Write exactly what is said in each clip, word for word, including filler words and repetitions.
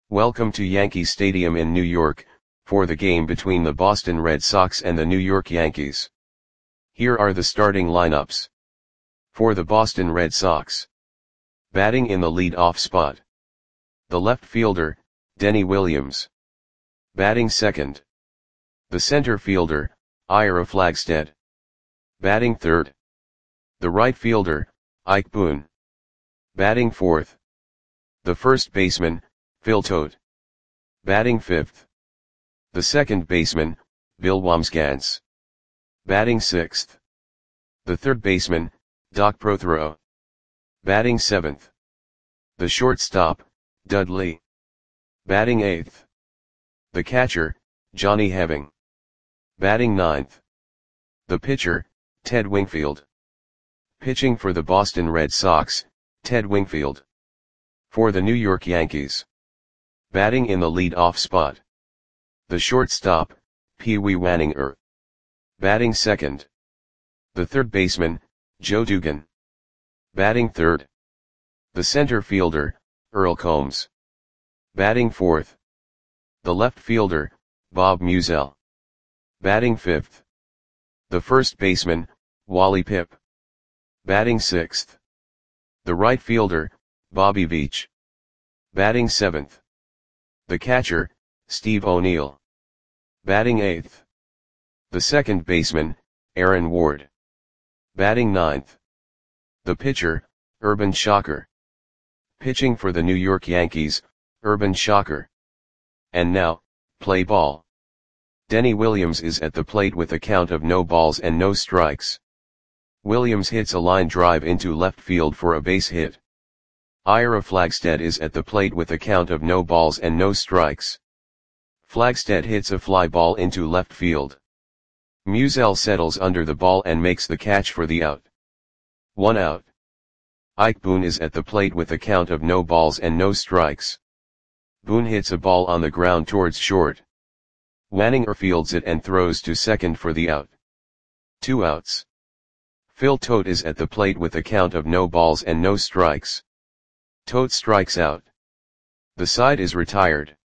Welcome to Yankee Stadium in New York, for the game between the Boston Red Sox and the New York Yankees. Here are the starting lineups. For the Boston Red Sox. Batting in the lead-off spot. The left fielder, Denny Williams. Batting second. The center fielder, Ira Flagstead. Batting third. The right fielder, Ike Boone. Batting fourth. The first baseman, Phil Todt. Batting fifth. The second baseman, Bill Wambsgans. Batting sixth. The third baseman, Doc Prothero. Batting seventh. The shortstop, Dudley. Batting eighth. The catcher, Johnny Heving. Batting ninth. The pitcher, Ted Wingfield. Pitching for the Boston Red Sox, Ted Wingfield. For the New York Yankees. Batting in the lead-off spot. The shortstop, Pee Wee Waninger. Batting second. The third baseman, Joe Dugan. Batting third. The center fielder, Earl Combs. Batting fourth. The left fielder, Bob Musial. Batting fifth. The first baseman, Wally Pipp. Batting sixth. The right fielder, Bobby Veach. Batting seventh. The catcher, Steve O'Neill. Batting eighth. The second baseman, Aaron Ward. Batting ninth. The pitcher, Urban Shocker. Pitching for the New York Yankees, Urban Shocker. And now, play ball. Denny Williams is at the plate with a count of no balls and no strikes. Williams hits a line drive into left field for a base hit. Ira Flagstead is at the plate with a count of no balls and no strikes. Flagstead hits a fly ball into left field. Musial settles under the ball and makes the catch for the out. One out. Ike Boone is at the plate with a count of no balls and no strikes. Boone hits a ball on the ground towards short. Waninger fields it and throws to second for the out. Two outs. Phil Todt is at the plate with a count of no balls and no strikes. Todt strikes out. The side is retired.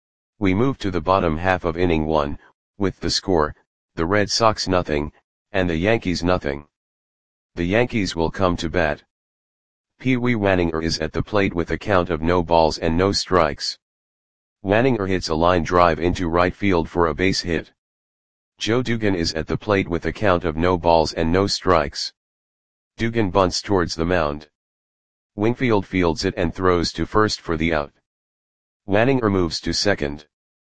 We move to the bottom half of inning one, with the score, the Red Sox nothing, and the Yankees nothing. The Yankees will come to bat. Pee Wee Waninger is at the plate with a count of no balls and no strikes. Waninger hits a line drive into right field for a base hit. Joe Dugan is at the plate with a count of no balls and no strikes. Dugan bunts towards the mound. Wingfield fields it and throws to first for the out. Waninger moves to second.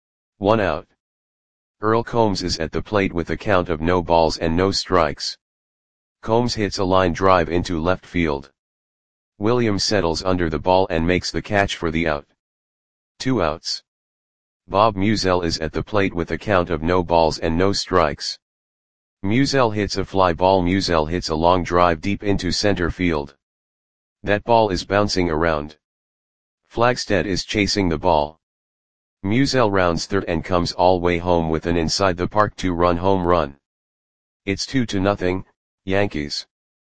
One out. Earl Combs is at the plate with a count of no balls and no strikes. Combs hits a line drive into left field. Williams settles under the ball and makes the catch for the out. Two outs. Bob Musial is at the plate with a count of no balls and no strikes. Musial hits a fly ball. Musial hits a long drive deep into center field. That ball is bouncing around. Flagstead is chasing the ball. Musial rounds third and comes all way home with an inside the park two-run home run. It's two to nothing, Yankees.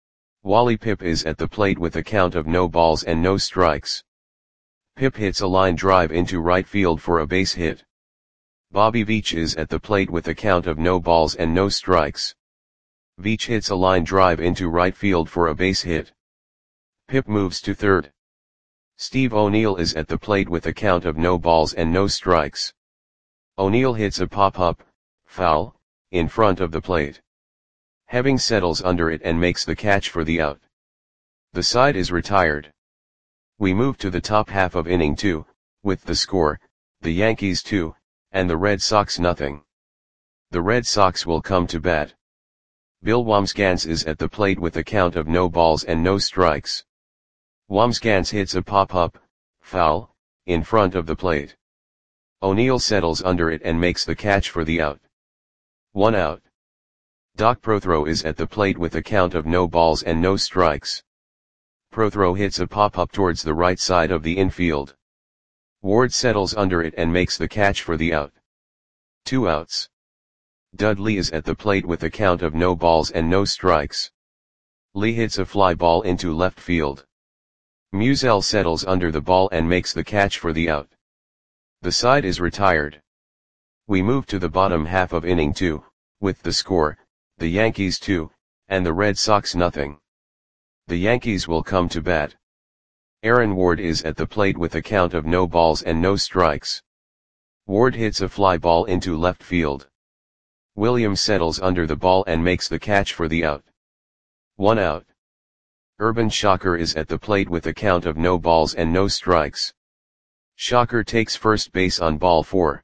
Wally Pipp is at the plate with a count of no balls and no strikes. Pipp hits a line drive into right field for a base hit. Bobby Veach is at the plate with a count of no balls and no strikes. Veach hits a line drive into right field for a base hit. Pipp moves to third. Steve O'Neill is at the plate with a count of no balls and no strikes. O'Neill hits a pop-up, foul, in front of the plate. Heving settles under it and makes the catch for the out. The side is retired. We move to the top half of inning two, with the score, the Yankees two, and the Red Sox nothing. The Red Sox will come to bat. Bill Wambsgans is at the plate with a count of no balls and no strikes. Wambsgans hits a pop-up, foul, in front of the plate. O'Neill settles under it and makes the catch for the out. One out. Doc Prothero is at the plate with a count of no balls and no strikes. Prothero hits a pop-up towards the right side of the infield. Ward settles under it and makes the catch for the out. Two outs. Dudley is at the plate with a count of no balls and no strikes. Lee hits a fly ball into left field. Musial settles under the ball and makes the catch for the out. The side is retired. We move to the bottom half of inning two, with the score, the Yankees two, and the Red Sox nothing. The Yankees will come to bat. Aaron Ward is at the plate with a count of no balls and no strikes. Ward hits a fly ball into left field. Williams settles under the ball and makes the catch for the out. One out. Urban Shocker is at the plate with a count of no balls and no strikes. Shocker takes first base on ball four.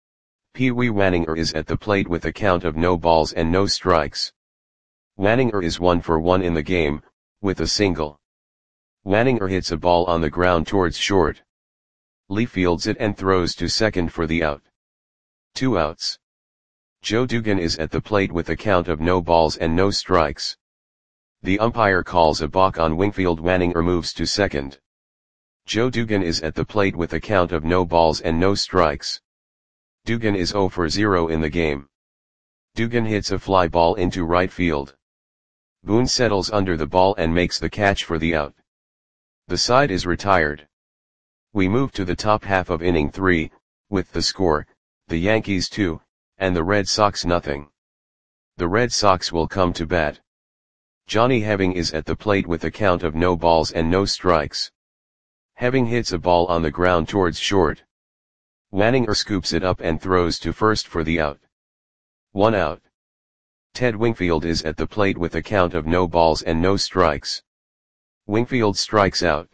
Pee Wee Wanninger is at the plate with a count of no balls and no strikes. Wanninger is one for one in the game, with a single. Wanninger hits a ball on the ground towards short. Lee fields it and throws to second for the out. Two outs. Joe Dugan is at the plate with a count of no balls and no strikes. The umpire calls a balk on Wingfield. Wanninger moves to second. Joe Dugan is at the plate with a count of no balls and no strikes. Dugan is zero for zero in the game. Dugan hits a fly ball into right field. Boone settles under the ball and makes the catch for the out. The side is retired. We move to the top half of inning three, with the score, the Yankees two, and the Red Sox nothing. The Red Sox will come to bat. Johnny Heving is at the plate with a count of no balls and no strikes. Heving hits a ball on the ground towards short. Wanninger scoops it up and throws to first for the out. One out. Ted Wingfield is at the plate with a count of no balls and no strikes. Wingfield strikes out.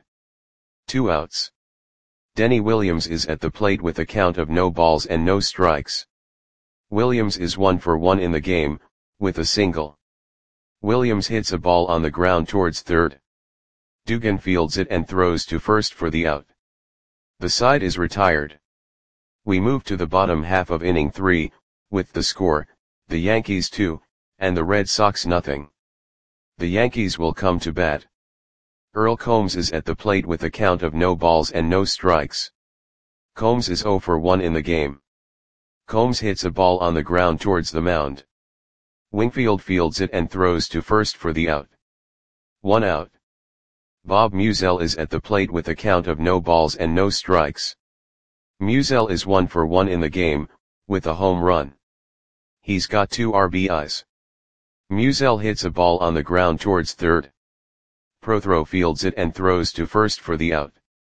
Two outs. Denny Williams is at the plate with a count of no balls and no strikes. Williams is one for one in the game, with a single. Williams hits a ball on the ground towards third. Dugan fields it and throws to first for the out. The side is retired. We move to the bottom half of inning three, with the score, the Yankees two, and the Red Sox nothing. The Yankees will come to bat. Earl Combs is at the plate with a count of no balls and no strikes. Combs is zero for one in the game. Combs hits a ball on the ground towards the mound. Wingfield fields it and throws to first for the out. One out. Bob Musial is at the plate with a count of no balls and no strikes. Musial is one for one in the game, with a home run. He's got two R B Is. Musial hits a ball on the ground towards third. Prothro fields it and throws to first for the out.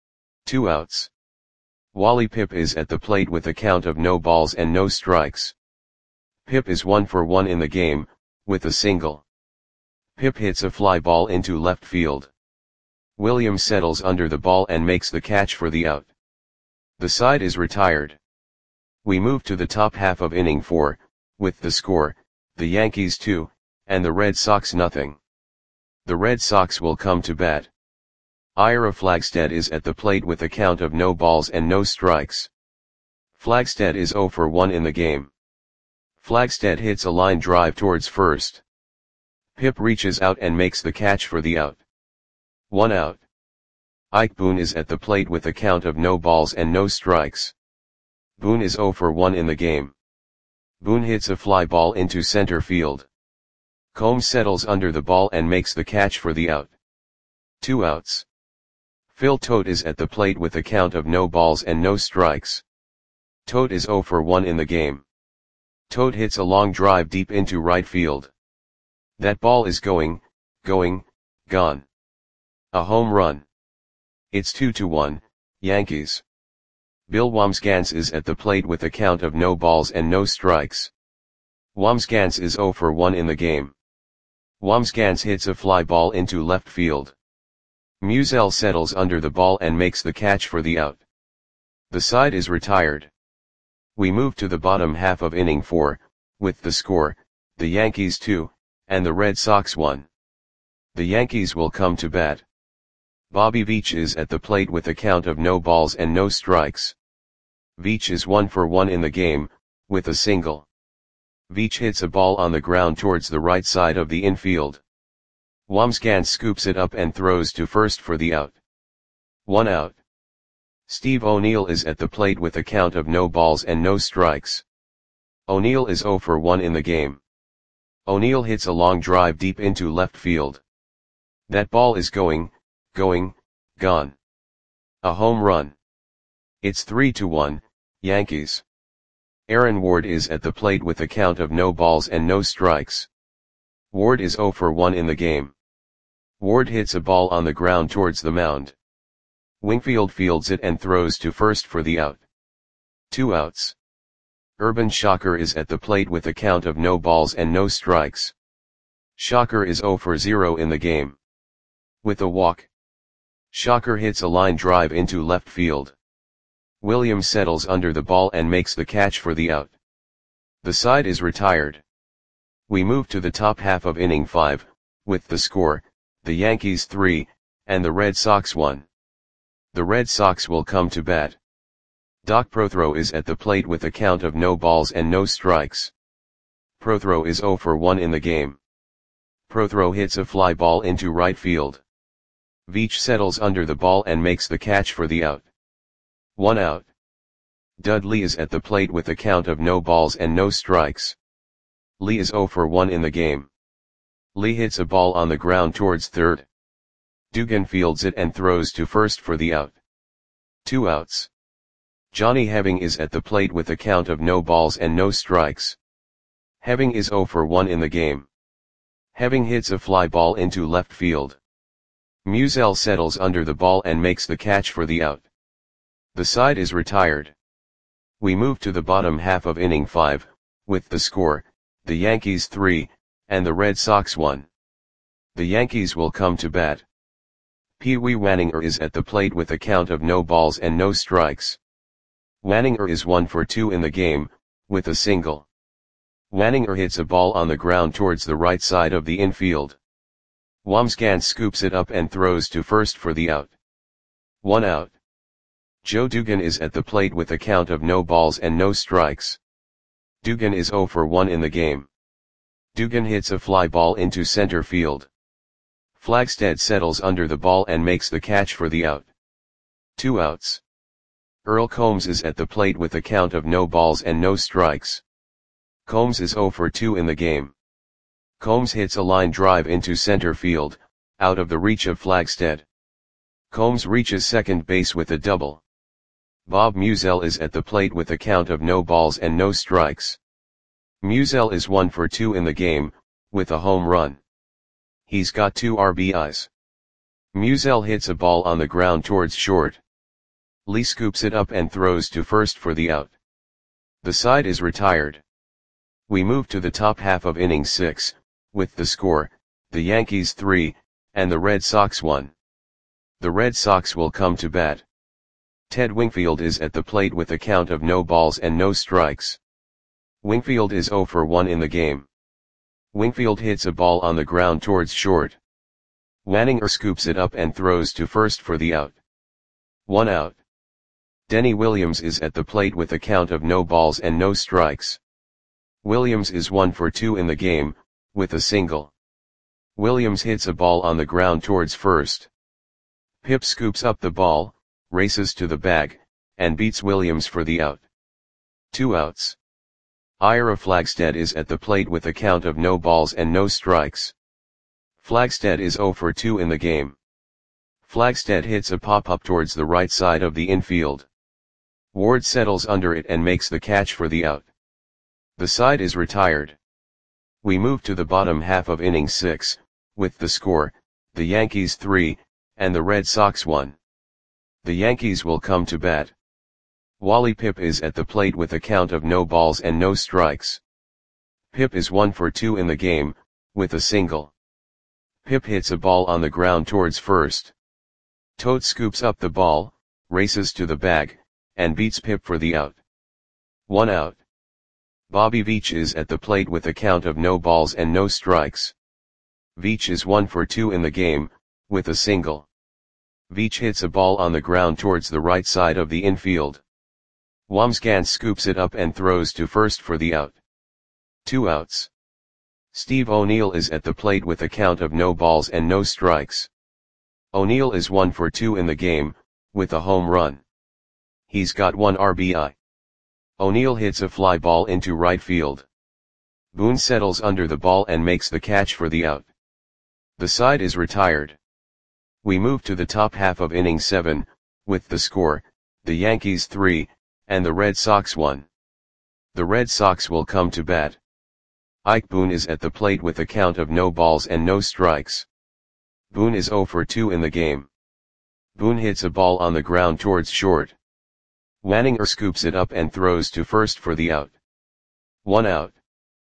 Two outs. Wally Pipp is at the plate with a count of no balls and no strikes. Pipp is one for one in the game, with a single. Pipp hits a fly ball into left field. Williams settles under the ball and makes the catch for the out. The side is retired. We move to the top half of inning four, with the score, the Yankees two, and the Red Sox nothing. The Red Sox will come to bat. Ira Flagstead is at the plate with a count of no balls and no strikes. Flagstead is zero for one in the game. Flagstead hits a line drive towards first. Pipp reaches out and makes the catch for the out. One out. Ike Boone is at the plate with a count of no balls and no strikes. Boone is zero for one in the game. Boone hits a fly ball into center field. Combs settles under the ball and makes the catch for the out. Two outs. Phil Tote is at the plate with a count of no balls and no strikes. Tote is zero for one in the game. Tote hits a long drive deep into right field. That ball is going, going, gone. A home run. It's two to one, Yankees. Bill Wambsgans is at the plate with a count of no balls and no strikes. Wambsgans is zero for one in the game. Wambsgans hits a fly ball into left field. Musial settles under the ball and makes the catch for the out. The side is retired. We move to the bottom half of inning four, with the score, the Yankees two, and the Red Sox one. The Yankees will come to bat. Bobby Veach is at the plate with a count of no balls and no strikes. Veach is one for one in the game, with a single. Veach hits a ball on the ground towards the right side of the infield. Wambsgans scoops it up and throws to first for the out. One out. Steve O'Neill is at the plate with a count of no balls and no strikes. O'Neill is zero for one in the game. O'Neill hits a long drive deep into left field. That ball is going, going, gone. A home run. It's three to one, Yankees. Aaron Ward is at the plate with a count of no balls and no strikes. Ward is zero for one in the game. Ward hits a ball on the ground towards the mound. Wingfield fields it and throws to first for the out. Two outs. Urban Shocker is at the plate with a count of no balls and no strikes. Shocker is zero for zero in the game. With a walk. Shocker hits a line drive into left field. Williams settles under the ball and makes the catch for the out. The side is retired. We move to the top half of inning five, with the score, the Yankees three, and the Red Sox one. The Red Sox will come to bat. Doc Prothro is at the plate with a count of no balls and no strikes. Prothro is zero for one in the game. Prothro hits a fly ball into right field. Veach settles under the ball and makes the catch for the out. One out. Dudley is at the plate with a count of no balls and no strikes. Lee is zero for one in the game. Lee hits a ball on the ground towards third. Dugan fields it and throws to first for the out. Two outs. Johnny Heving is at the plate with a count of no balls and no strikes. Heving is zero for one in the game. Heving hits a fly ball into left field. Musial settles under the ball and makes the catch for the out. The side is retired. We move to the bottom half of inning five, with the score, the Yankees three, and the Red Sox one. The Yankees will come to bat. Pee Wee Wanninger is at the plate with a count of no balls and no strikes. Wanninger is one for two in the game, with a single. Wanninger hits a ball on the ground towards the right side of the infield. Wamsgans scoops it up and throws to first for the out. One out. Joe Dugan is at the plate with a count of no balls and no strikes. Dugan is zero for one in the game. Dugan hits a fly ball into center field. Flagstead settles under the ball and makes the catch for the out. Two outs. Earl Combs is at the plate with a count of no balls and no strikes. Combs is zero for two in the game. Combs hits a line drive into center field, out of the reach of Flagstead. Combs reaches second base with a double. Bob Musial is at the plate with a count of no balls and no strikes. Musial is one for two in the game, with a home run. He's got two R B Is. Musial hits a ball on the ground towards short. Lee scoops it up and throws to first for the out. The side is retired. We move to the top half of inning six, with the score, the Yankees three, and the Red Sox one. The Red Sox will come to bat. Ted Wingfield is at the plate with a count of no balls and no strikes. Wingfield is zero for one in the game. Wingfield hits a ball on the ground towards short. Wanninger scoops it up and throws to first for the out. One out. Denny Williams is at the plate with a count of no balls and no strikes. Williams is one for two in the game, with a single. Williams hits a ball on the ground towards first. Pip scoops up the ball, races to the bag, and beats Williams for the out. Two outs. Ira Flagstead is at the plate with a count of no balls and no strikes. Flagstead is zero for two in the game. Flagstead hits a pop-up towards the right side of the infield. Ward settles under it and makes the catch for the out. The side is retired. We move to the bottom half of inning six, with the score, the Yankees three, and the Red Sox one. The Yankees will come to bat. Wally Pipp is at the plate with a count of no balls and no strikes. Pipp is one for two in the game, with a single. Pipp hits a ball on the ground towards first. Toad scoops up the ball, races to the bag, and beats Pipp for the out. One out. Bobby Veach is at the plate with a count of no balls and no strikes. Veach is one for two in the game, with a single. Veach hits a ball on the ground towards the right side of the infield. Wamsgans scoops it up and throws to first for the out. Two outs. Steve O'Neill is at the plate with a count of no balls and no strikes. O'Neill is one for two in the game, with a home run. He's got one R B I. O'Neill hits a fly ball into right field. Boone settles under the ball and makes the catch for the out. The side is retired. We move to the top half of inning seven, with the score, the Yankees three, and the Red Sox won. The Red Sox will come to bat. Ike Boone is at the plate with a count of no balls and no strikes. Boone is oh for two in the game. Boone hits a ball on the ground towards short. Wanninger scoops it up and throws to first for the out. One out.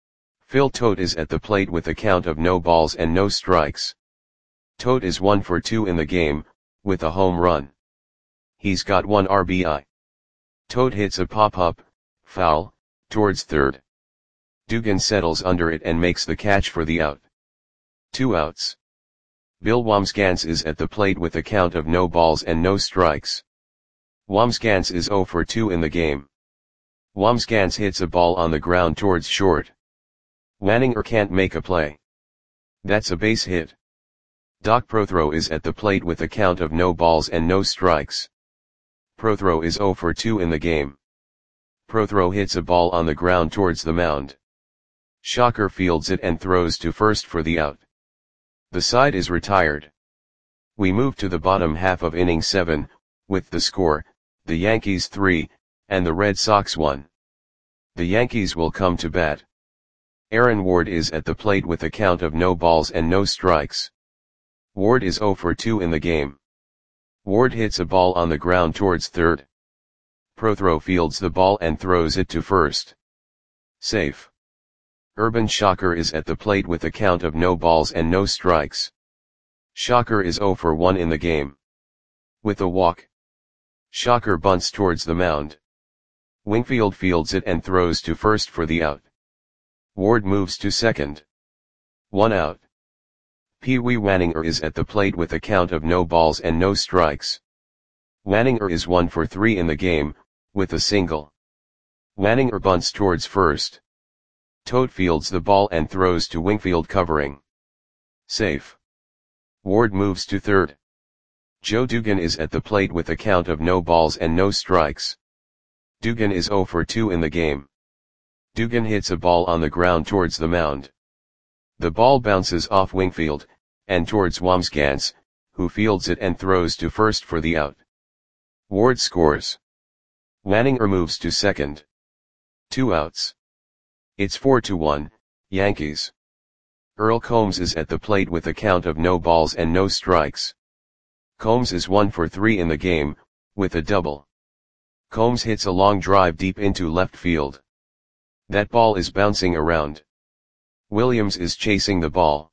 Phil Tote is at the plate with a count of no balls and no strikes. Tote is one for two in the game, with a home run. He's got one R B I. Tote hits a pop-up, foul, towards third. Dugan settles under it and makes the catch for the out. Two outs. Bill Wambsgans is at the plate with a count of no balls and no strikes. Wambsgans is oh for two in the game. Wambsgans hits a ball on the ground towards short. Wanninger can't make a play. That's a base hit. Doc Prothro is at the plate with a count of no balls and no strikes. Prothro is oh for two in the game. Prothro hits a ball on the ground towards the mound. Shocker fields it and throws to first for the out. The side is retired. We move to the bottom half of inning seven, with the score, the Yankees three, and the Red Sox one. The Yankees will come to bat. Aaron Ward is at the plate with a count of no balls and no strikes. Ward is oh for two in the game. Ward hits a ball on the ground towards third. Prothro fields the ball and throws it to first. Safe. Urban Shocker is at the plate with a count of no balls and no strikes. Shocker is oh for one in the game. With a walk. Shocker bunts towards the mound. Wingfield fields it and throws to first for the out. Ward moves to second. One out. Pee Wee Wanninger is at the plate with a count of no balls and no strikes. Wanninger is one for three in the game, with a single. Wanninger bunts towards first. Tote fields the ball and throws to Wingfield covering. Safe. Ward moves to third. Joe Dugan is at the plate with a count of no balls and no strikes. Dugan is oh for two in the game. Dugan hits a ball on the ground towards the mound. The ball bounces off Wingfield, and towards Wambsgans, who fields it and throws to first for the out. Ward scores. Wanninger moves to second. Two outs. It's four to one, Yankees. Earl Combs is at the plate with a count of no balls and no strikes. Combs is one for three in the game, with a double. Combs hits a long drive deep into left field. That ball is bouncing around. Williams is chasing the ball.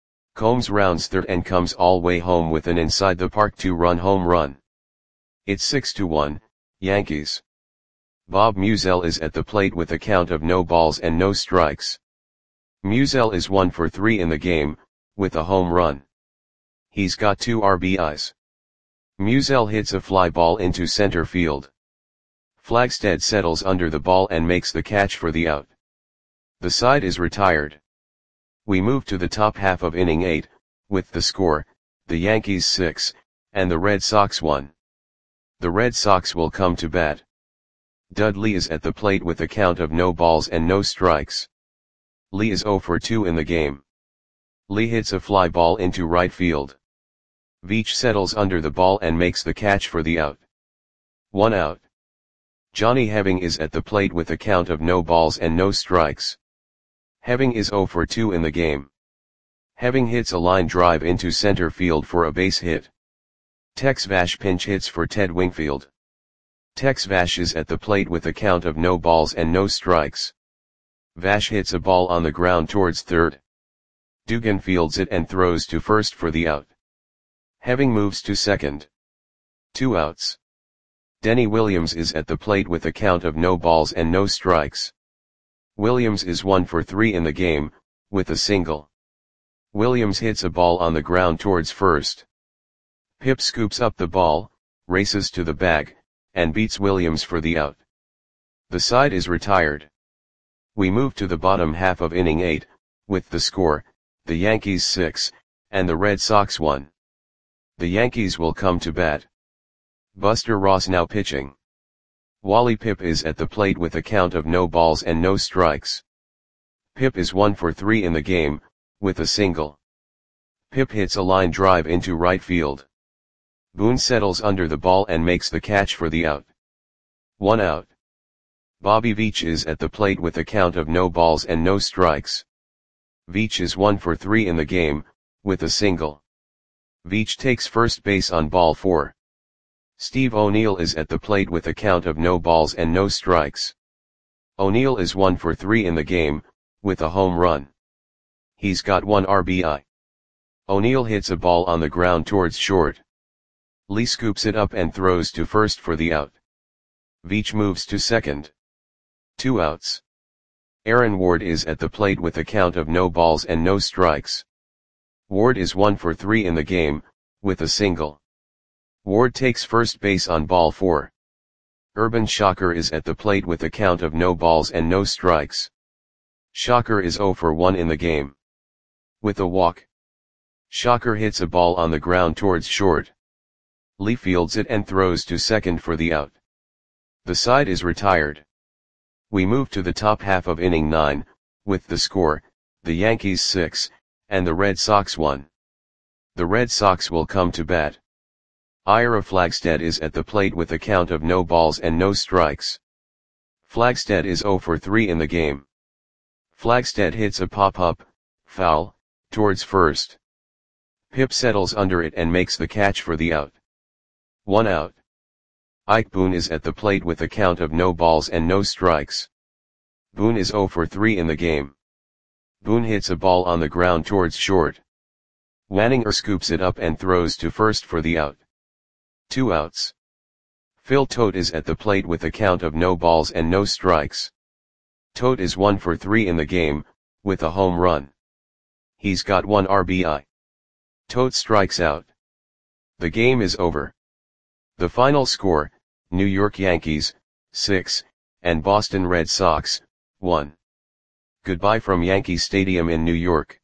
Combs rounds third and comes all way home with an inside the park two-run home run. It's six to one, Yankees. Bob Musial is at the plate with a count of no balls and no strikes. Musial is one for three in the game, with a home run. He's got two R B Is. Musial hits a fly ball into center field. Flagstead settles under the ball and makes the catch for the out. The side is retired. We move to the top half of inning eight, with the score, the Yankees six, and the Red Sox one. The Red Sox will come to bat. Dudley is at the plate with a count of no balls and no strikes. Lee is oh for two in the game. Lee hits a fly ball into right field. Veach settles under the ball and makes the catch for the out. One out. Johnny Heving is at the plate with a count of no balls and no strikes. Heving is oh for two in the game. Heving hits a line drive into center field for a base hit. Tex Vash pinch hits for Ted Wingfield. Tex Vash is at the plate with a count of no balls and no strikes. Vash hits a ball on the ground towards third. Dugan fields it and throws to first for the out. Heving moves to second. Two outs. Denny Williams is at the plate with a count of no balls and no strikes. Williams is one for three in the game, with a single. Williams hits a ball on the ground towards first. Pip scoops up the ball, races to the bag, and beats Williams for the out. The side is retired. We move to the bottom half of inning eight, with the score, the Yankees six, and the Red Sox one. The Yankees will come to bat. Buster Ross now pitching. Wally Pipp is at the plate with a count of no balls and no strikes. Pipp is one for three in the game, with a single. Pipp hits a line drive into right field. Boone settles under the ball and makes the catch for the out. One out. Bobby Veach is at the plate with a count of no balls and no strikes. Veach is one for three in the game, with a single. Veach takes first base on ball four. Steve O'Neill is at the plate with a count of no balls and no strikes. O'Neill is one for three in the game, with a home run. He's got one R B I. O'Neill hits a ball on the ground towards short. Lee scoops it up and throws to first for the out. Veach moves to second. Two outs. Aaron Ward is at the plate with a count of no balls and no strikes. Ward is one for three in the game, with a single. Ward takes first base on ball four. Urban Shocker is at the plate with a count of no balls and no strikes. Shocker is zero for one in the game. With a walk. Shocker hits a ball on the ground towards short. Lee fields it and throws to second for the out. The side is retired. We move to the top half of inning nine, with the score, the Yankees six, and the Red Sox one. The Red Sox will come to bat. Ira Flagstead is at the plate with a count of no balls and no strikes. Flagstead is zero for three in the game. Flagstead hits a pop-up, foul, towards first. Pip settles under it and makes the catch for the out. One out. Ike Boone is at the plate with a count of no balls and no strikes. Boone is zero for three in the game. Boone hits a ball on the ground towards short. Wanninger scoops it up and throws to first for the out. Two outs. Phil Tote is at the plate with a count of no balls and no strikes. Tote is one for three in the game, with a home run. He's got one R B I. Tote strikes out. The game is over. The final score, New York Yankees, six, and Boston Red Sox, one. Goodbye from Yankee Stadium in New York.